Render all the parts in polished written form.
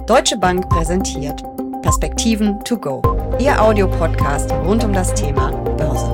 Deutsche Bank präsentiert Perspektiven to go, Ihr Audiopodcast rund um das Thema Börse.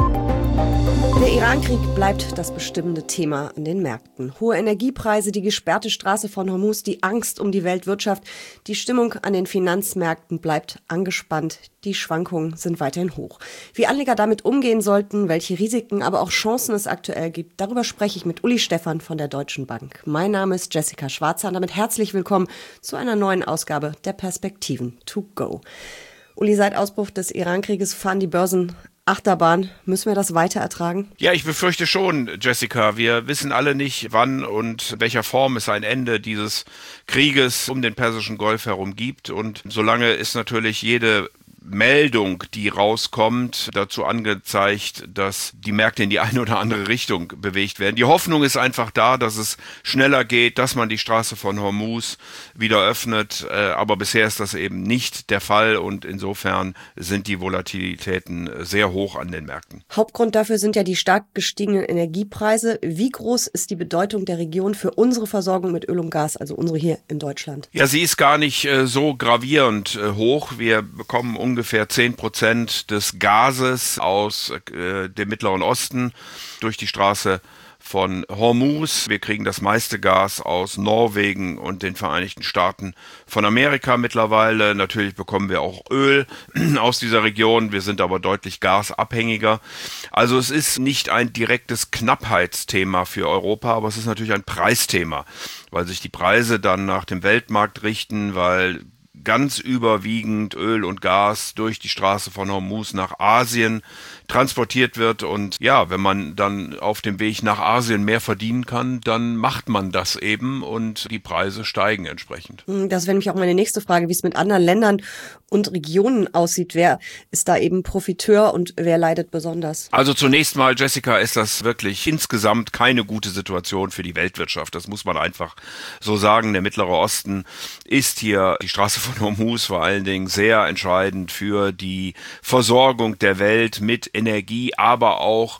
Der Iran-Krieg bleibt das bestimmende Thema an den Märkten. Hohe Energiepreise, die gesperrte Straße von Hormuz, die Angst um die Weltwirtschaft, die Stimmung an den Finanzmärkten bleibt angespannt. Die Schwankungen sind weiterhin hoch. Wie Anleger damit umgehen sollten, welche Risiken, aber auch Chancen es aktuell gibt, darüber spreche ich mit Uli Stephan von der Deutschen Bank. Mein Name ist Jessica Schwarzer und damit herzlich willkommen zu einer neuen Ausgabe der Perspektiven to go. Uli, seit Ausbruch des Iran-Krieges fahren die Börsen Achterbahn. Müssen wir das weiter ertragen? Ja, ich befürchte schon, Jessica. Wir wissen alle nicht, wann und in welcher Form es ein Ende dieses Krieges um den Persischen Golf herum gibt. Und solange ist natürlich jede Meldung, die rauskommt, dazu angezeigt, dass die Märkte in die eine oder andere Richtung bewegt werden. Die Hoffnung ist einfach da, dass es schneller geht, dass man die Straße von Hormuz wieder öffnet, aber bisher ist das eben nicht der Fall und insofern sind die Volatilitäten sehr hoch an den Märkten. Hauptgrund dafür sind ja die stark gestiegenen Energiepreise. Wie groß ist die Bedeutung der Region für unsere Versorgung mit Öl und Gas, also unsere hier in Deutschland? Ja, sie ist gar nicht so gravierend hoch. Wir bekommen ungefähr 10% des Gases aus dem Mittleren Osten durch die Straße von Hormuz. Wir kriegen das meiste Gas aus Norwegen und den Vereinigten Staaten von Amerika mittlerweile. Natürlich bekommen wir auch Öl aus dieser Region. Wir sind aber deutlich gasabhängiger. Also es ist nicht ein direktes Knappheitsthema für Europa, aber es ist natürlich ein Preisthema, weil sich die Preise dann nach dem Weltmarkt richten, weil ganz überwiegend Öl und Gas durch die Straße von Hormuz nach Asien transportiert wird. Und ja, wenn man dann auf dem Weg nach Asien mehr verdienen kann, dann macht man das eben und die Preise steigen entsprechend. Das wäre nämlich auch meine nächste Frage, wie es mit anderen Ländern und Regionen aussieht. Wer ist da eben Profiteur und wer leidet besonders? Also zunächst mal, Jessica, ist das wirklich insgesamt keine gute Situation für die Weltwirtschaft. Das muss man einfach so sagen. Der Mittlere Osten ist hier die Straße von Hormuz vor allen Dingen sehr entscheidend für die Versorgung der Welt mit Energie, aber auch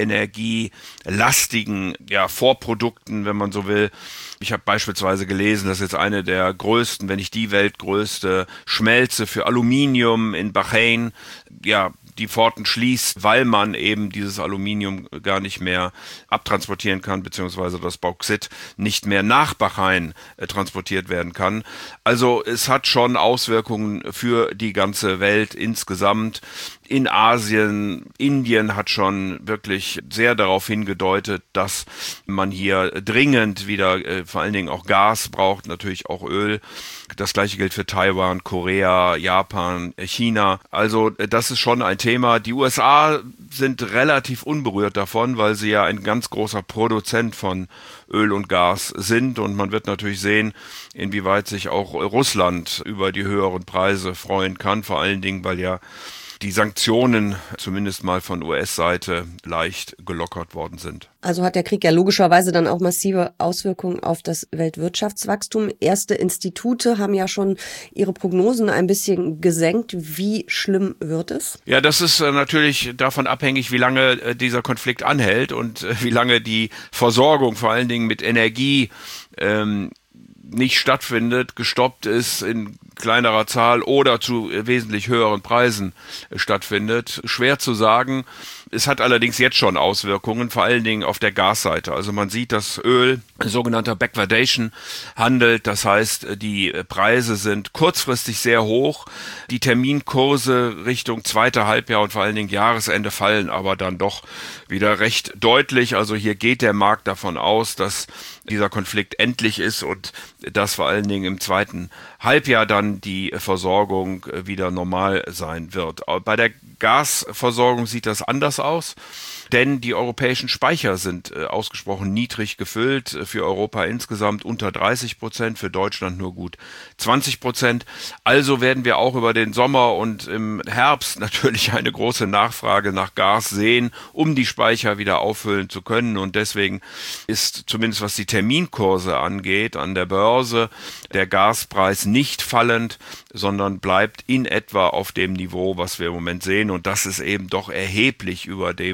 energielastigen Vorprodukten, wenn man so will. Ich habe beispielsweise gelesen, dass jetzt eine der größten, wenn nicht die weltgrößte Schmelze für Aluminium in Bahrain, die Pforten schließt, weil man eben dieses Aluminium gar nicht mehr abtransportieren kann, beziehungsweise das Bauxit nicht mehr nach Bahrain transportiert werden kann. Also es hat schon Auswirkungen für die ganze Welt insgesamt. In Asien, Indien hat schon wirklich sehr darauf hingedeutet, dass man hier dringend wieder vor allen Dingen auch Gas braucht, natürlich auch Öl. Das gleiche gilt für Taiwan, Korea, Japan, China. Also das ist schon ein Thema. Die USA sind relativ unberührt davon, weil sie ja ein ganz großer Produzent von Öl und Gas sind. Und man wird natürlich sehen, inwieweit sich auch Russland über die höheren Preise freuen kann. Vor allen Dingen, weil ja die Sanktionen zumindest mal von US-Seite leicht gelockert worden sind. Also hat der Krieg ja logischerweise dann auch massive Auswirkungen auf das Weltwirtschaftswachstum. Erste Institute haben ja schon ihre Prognosen ein bisschen gesenkt. Wie schlimm wird es? Ja, das ist natürlich davon abhängig, wie lange dieser Konflikt anhält und wie lange die Versorgung vor allen Dingen mit Energie nicht stattfindet, gestoppt ist in kleinerer Zahl oder zu wesentlich höheren Preisen stattfindet. Schwer zu sagen. Es hat allerdings jetzt schon Auswirkungen, vor allen Dingen auf der Gasseite. Also man sieht, dass Öl sogenannter Backwardation handelt. Das heißt, die Preise sind kurzfristig sehr hoch. Die Terminkurse Richtung zweite Halbjahr und vor allen Dingen Jahresende fallen aber dann doch wieder recht deutlich. Also hier geht der Markt davon aus, dass dieser Konflikt endlich ist und dass vor allen Dingen im zweiten Halbjahr dann die Versorgung wieder normal sein wird. Bei der Gasversorgung sieht das anders aus, denn die europäischen Speicher sind ausgesprochen niedrig gefüllt. Für Europa insgesamt unter 30%, für Deutschland nur gut 20%. Also werden wir auch über den Sommer und im Herbst natürlich eine große Nachfrage nach Gas sehen, um die Speicher wieder auffüllen zu können. Und deswegen ist zumindest was die Terminkurse angeht an der Börse der Gaspreis nicht fallend, sondern bleibt in etwa auf dem Niveau, was wir im Moment sehen. Und das ist eben doch erheblich über dem, was wir vor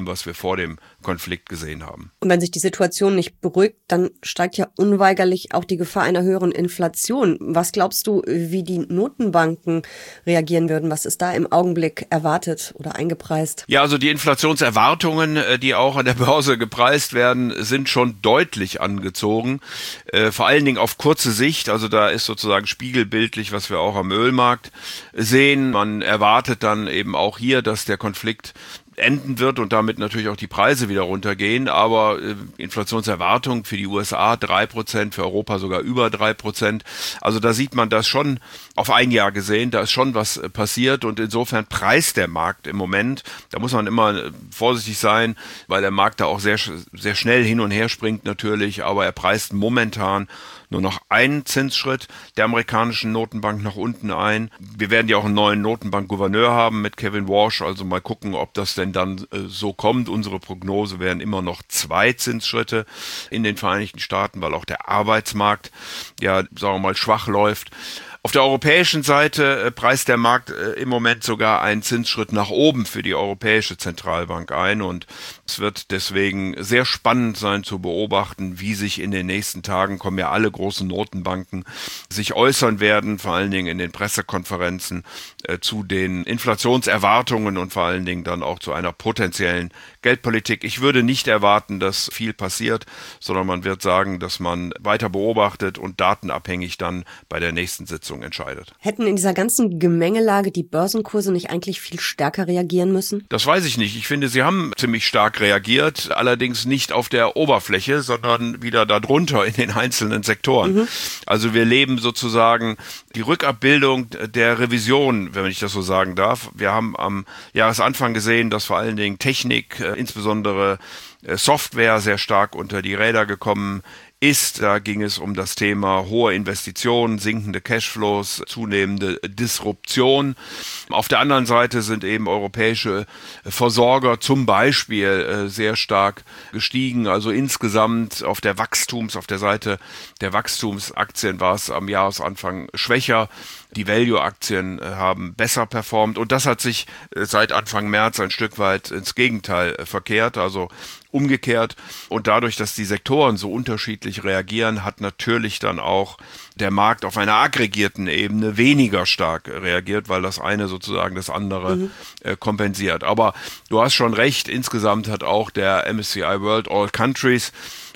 vor dem Konflikt gesehen haben. Und wenn sich die Situation nicht beruhigt, dann steigt ja unweigerlich auch die Gefahr einer höheren Inflation. Was glaubst du, wie die Notenbanken reagieren würden? Was ist da im Augenblick erwartet oder eingepreist? Ja, also die Inflationserwartungen, die auch an der Börse gepreist werden, sind schon deutlich angezogen. Vor allen Dingen auf kurze Sicht. Also da ist sozusagen spiegelbildlich, was wir auch am Ölmarkt sehen. Man erwartet dann eben auch hier, dass der Konflikt enden wird und damit natürlich auch die Preise wieder runtergehen, aber Inflationserwartung für die USA 3%, für Europa sogar über 3%. Also da sieht man das schon auf ein Jahr gesehen, da ist schon was passiert und insofern preist der Markt im Moment, da muss man immer vorsichtig sein, weil der Markt da auch sehr, sehr schnell hin und her springt natürlich, aber er preist momentan nur noch einen Zinsschritt der amerikanischen Notenbank nach unten ein. Wir werden ja auch einen neuen Notenbankgouverneur haben mit Kevin Warsh, also mal gucken, ob das denn dann so kommt. Unsere Prognose wären immer noch 2 Zinsschritte in den Vereinigten Staaten, weil auch der Arbeitsmarkt ja, sagen wir mal, schwach läuft. Auf der europäischen Seite preist der Markt im Moment sogar einen Zinsschritt nach oben für die Europäische Zentralbank ein und es wird deswegen sehr spannend sein zu beobachten, wie sich in den nächsten Tagen, kommen ja alle großen Notenbanken, sich äußern werden, vor allen Dingen in den Pressekonferenzen zu den Inflationserwartungen und vor allen Dingen dann auch zu einer potenziellen Geldpolitik. Ich würde nicht erwarten, dass viel passiert, sondern man wird sagen, dass man weiter beobachtet und datenabhängig dann bei der nächsten Sitzung entscheidet. Hätten in dieser ganzen Gemengelage die Börsenkurse nicht eigentlich viel stärker reagieren müssen? Das weiß ich nicht. Ich finde, sie haben ziemlich stark reagiert, allerdings nicht auf der Oberfläche, sondern wieder darunter in den einzelnen Sektoren. Also wir leben sozusagen die Rückabbildung der Revision, wenn ich das so sagen darf. Wir haben am Jahresanfang gesehen, dass vor allen Dingen Technik, insbesondere Software, sehr stark unter die Räder gekommen ist. Da ging es um das Thema hohe Investitionen, sinkende Cashflows, zunehmende Disruption. Auf der anderen Seite sind eben europäische Versorger zum Beispiel sehr stark gestiegen. Also insgesamt auf der Seite der Wachstumsaktien war es am Jahresanfang schwächer. Die Value-Aktien haben besser performt und das hat sich seit Anfang März ein Stück weit ins Gegenteil verkehrt, also umgekehrt. Und dadurch, dass die Sektoren so unterschiedlich reagieren, hat natürlich dann auch der Markt auf einer aggregierten Ebene weniger stark reagiert, weil das eine sozusagen das andere kompensiert. Aber du hast schon recht, insgesamt hat auch der MSCI World All Countries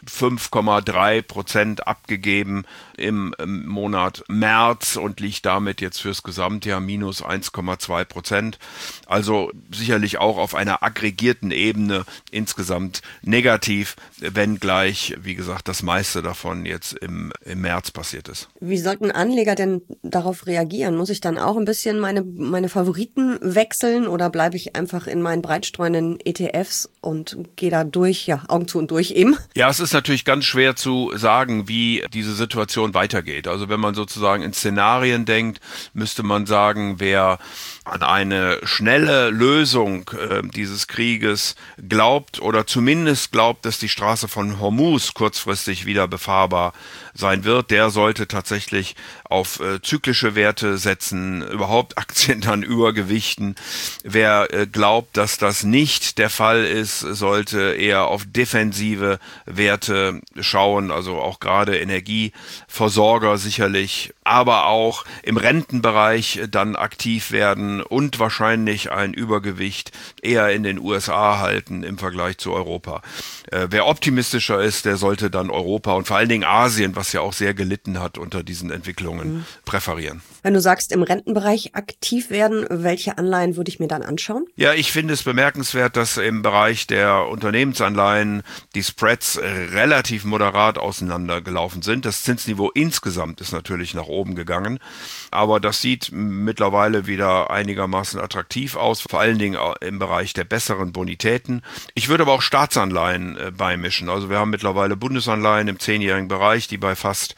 5,3% abgegeben im Monat März und liegt damit jetzt fürs Gesamtjahr minus 1,2%. Also sicherlich auch auf einer aggregierten Ebene insgesamt negativ, wenngleich, wie gesagt, das meiste davon jetzt im März passiert ist. Wie sollten Anleger denn darauf reagieren? Muss ich dann auch ein bisschen meine Favoriten wechseln oder bleibe ich einfach in meinen breitstreuenden ETFs und gehe da durch, ja, Augen zu und durch eben? Ja, es ist natürlich ganz schwer zu sagen, wie diese Situation weitergeht. Also wenn man sozusagen in Szenarien denkt, müsste man sagen, wer an eine schnelle Lösung dieses Krieges glaubt oder zumindest glaubt, dass die Straße von Hormuz kurzfristig wieder befahrbar sein wird, der sollte tatsächlich auf zyklische Werte setzen, überhaupt Aktien dann übergewichten. Wer glaubt, dass das nicht der Fall ist, sollte eher auf defensive Werte schauen, also auch gerade Energieversorger sicherlich, aber auch im Rentenbereich dann aktiv werden und wahrscheinlich ein Übergewicht eher in den USA halten im Vergleich zu Europa. Wer optimistischer ist, der sollte dann Europa und vor allen Dingen Asien, was ja auch sehr gelitten hat unter diesen Entwicklungen, präferieren. Wenn du sagst, im Rentenbereich aktiv werden, welche Anleihen würde ich mir dann anschauen? Ja, ich finde es bemerkenswert, dass im Bereich der Unternehmensanleihen die Spreads relativ moderat auseinandergelaufen sind. Das Zinsniveau insgesamt ist natürlich nach oben gegangen, aber das sieht mittlerweile wieder einigermaßen attraktiv aus, vor allen Dingen im Bereich der besseren Bonitäten. Ich würde aber auch Staatsanleihen beimischen. Also wir haben mittlerweile Bundesanleihen im 10-jährigen Bereich, die bei fast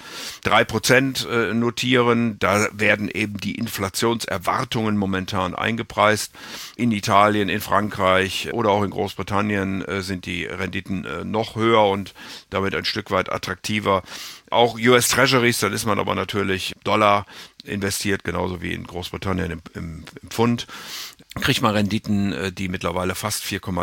3% notieren. Da werden eben die Inflationserwartungen momentan eingepreist. In Italien, in Frankreich oder auch in Großbritannien sind die Renditen noch höher und damit ein Stück weit attraktiver. Auch US Treasuries, dann ist man aber natürlich Dollar investiert, genauso wie in Großbritannien im Pfund. Kriegt man Renditen, die mittlerweile fast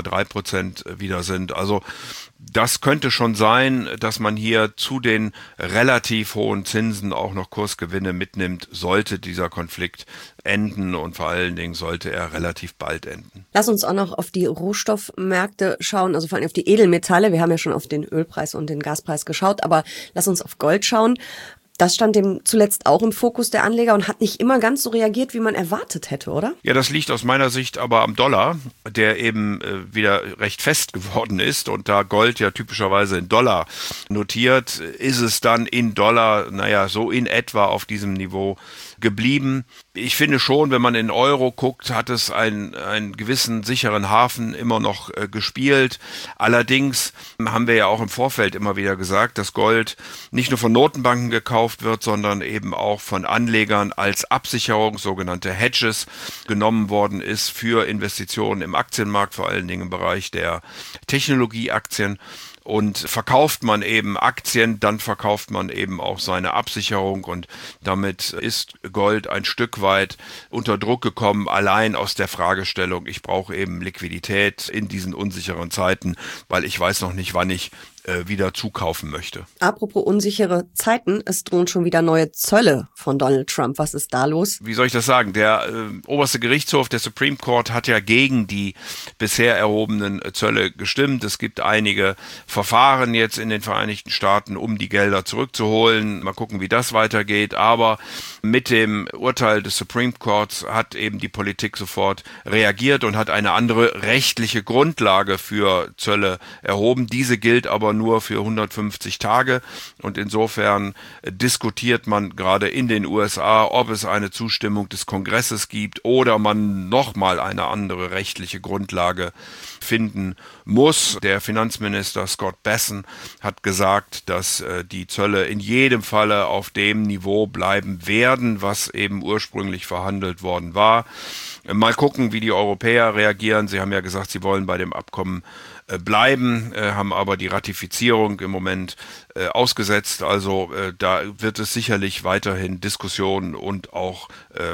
4,3% wieder sind. Also das könnte schon sein, dass man hier zu den relativ hohen Zinsen auch noch Kursgewinne mitnimmt, sollte dieser Konflikt enden und vor allen Dingen sollte er relativ bald enden. Lass uns auch noch auf die Rohstoffmärkte schauen, also vor allem auf die Edelmetalle. Wir haben ja schon auf den Ölpreis und den Gaspreis geschaut, aber lass uns auf Gold schauen. Das stand dem zuletzt auch im Fokus der Anleger und hat nicht immer ganz so reagiert, wie man erwartet hätte, oder? Ja, das liegt aus meiner Sicht aber am Dollar, der eben wieder recht fest geworden ist. Und da Gold ja typischerweise in Dollar notiert, ist es dann in Dollar, so in etwa auf diesem Niveau geblieben. Ich finde schon, wenn man in Euro guckt, hat es einen gewissen sicheren Hafen immer noch gespielt. Allerdings haben wir ja auch im Vorfeld immer wieder gesagt, dass Gold nicht nur von Notenbanken gekauft wird, sondern eben auch von Anlegern als Absicherung, sogenannte Hedges, genommen worden ist für Investitionen im Aktienmarkt, vor allen Dingen im Bereich der Technologieaktien. Und verkauft man eben Aktien, dann verkauft man eben auch seine Absicherung und damit ist Gold ein Stück weit unter Druck gekommen, allein aus der Fragestellung, ich brauche eben Liquidität in diesen unsicheren Zeiten, weil ich weiß noch nicht, wann ich wieder zukaufen möchte. Apropos unsichere Zeiten, es drohen schon wieder neue Zölle von Donald Trump. Was ist da los? Wie soll ich das sagen? Der oberste Gerichtshof, der Supreme Court, hat ja gegen die bisher erhobenen Zölle gestimmt. Es gibt einige Verfahren jetzt in den Vereinigten Staaten, um die Gelder zurückzuholen. Mal gucken, wie das weitergeht. Aber mit dem Urteil des Supreme Courts hat eben die Politik sofort reagiert und hat eine andere rechtliche Grundlage für Zölle erhoben. Diese gilt aber nur für 150 Tage und insofern diskutiert man gerade in den USA, ob es eine Zustimmung des Kongresses gibt oder man nochmal eine andere rechtliche Grundlage finden muss. Der Finanzminister Scott Bessent hat gesagt, dass die Zölle in jedem Falle auf dem Niveau bleiben werden, was eben ursprünglich verhandelt worden war. Mal gucken, wie die Europäer reagieren. Sie haben ja gesagt, sie wollen bei dem Abkommen bleiben, haben aber die Ratifizierung im Moment ausgesetzt. Also da wird es sicherlich weiterhin Diskussionen und auch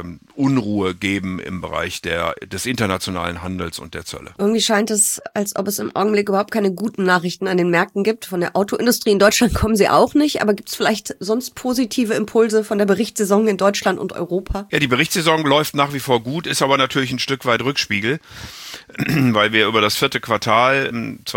Unruhe geben im Bereich des internationalen Handels und der Zölle. Irgendwie scheint es, als ob es im Augenblick überhaupt keine guten Nachrichten an den Märkten gibt. Von der Autoindustrie in Deutschland kommen sie auch nicht, aber gibt es vielleicht sonst positive Impulse von der Berichtssaison in Deutschland und Europa? Ja, die Berichtssaison läuft nach wie vor gut, ist aber natürlich ein Stück weit Rückspiegel, weil wir über das 4. Quartal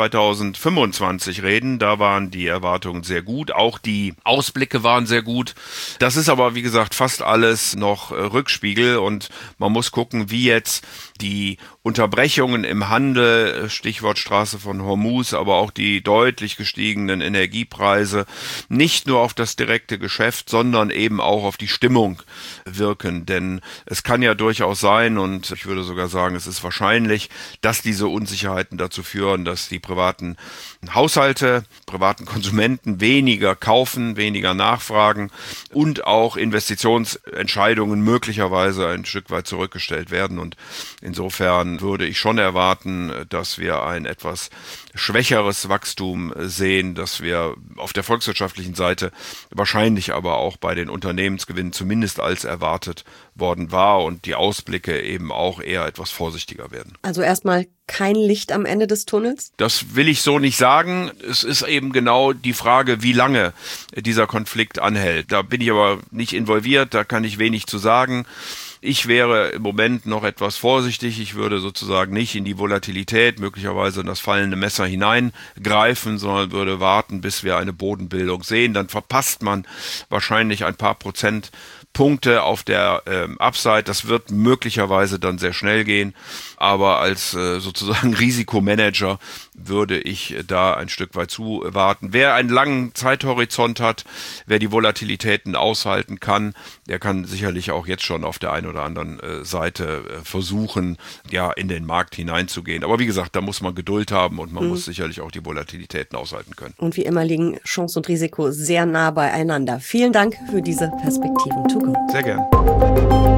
2025 reden. Da waren die Erwartungen sehr gut, auch die Ausblicke waren sehr gut. Das ist aber, wie gesagt, fast alles noch Rückspiegel und man muss gucken, wie jetzt die Unterbrechungen im Handel, Stichwort Straße von Hormuz, aber auch die deutlich gestiegenen Energiepreise nicht nur auf das direkte Geschäft, sondern eben auch auf die Stimmung wirken. Denn es kann ja durchaus sein, und ich würde sogar sagen, es ist wahrscheinlich, dass diese Unsicherheiten dazu führen, dass die privaten Haushalte, privaten Konsumenten weniger kaufen, weniger nachfragen und auch Investitionsentscheidungen möglicherweise ein Stück weit zurückgestellt werden. Und insofern würde ich schon erwarten, dass wir ein etwas schwächeres Wachstum sehen, dass wir auf der volkswirtschaftlichen Seite wahrscheinlich aber auch bei den Unternehmensgewinnen zumindest als erwartet worden war und die Ausblicke eben auch eher etwas vorsichtiger werden. Also erstmal kein Licht am Ende des Tunnels? Das will ich so nicht sagen. Es ist eben genau die Frage, wie lange dieser Konflikt anhält. Da bin ich aber nicht involviert, da kann ich wenig zu sagen. Ich wäre im Moment noch etwas vorsichtig. Ich würde sozusagen nicht in die Volatilität, möglicherweise in das fallende Messer hineingreifen, sondern würde warten, bis wir eine Bodenbildung sehen. Dann verpasst man wahrscheinlich ein paar Prozentpunkte auf der Upside. Das wird möglicherweise dann sehr schnell gehen. Aber als sozusagen Risikomanager würde ich da ein Stück weit zuwarten. Wer einen langen Zeithorizont hat, wer die Volatilitäten aushalten kann, der kann sicherlich auch jetzt schon auf der einen oder anderen Seite versuchen, ja, in den Markt hineinzugehen. Aber wie gesagt, da muss man Geduld haben und man muss sicherlich auch die Volatilitäten aushalten können. Und wie immer liegen Chance und Risiko sehr nah beieinander. Vielen Dank für diese Perspektiven to go. Sehr gern.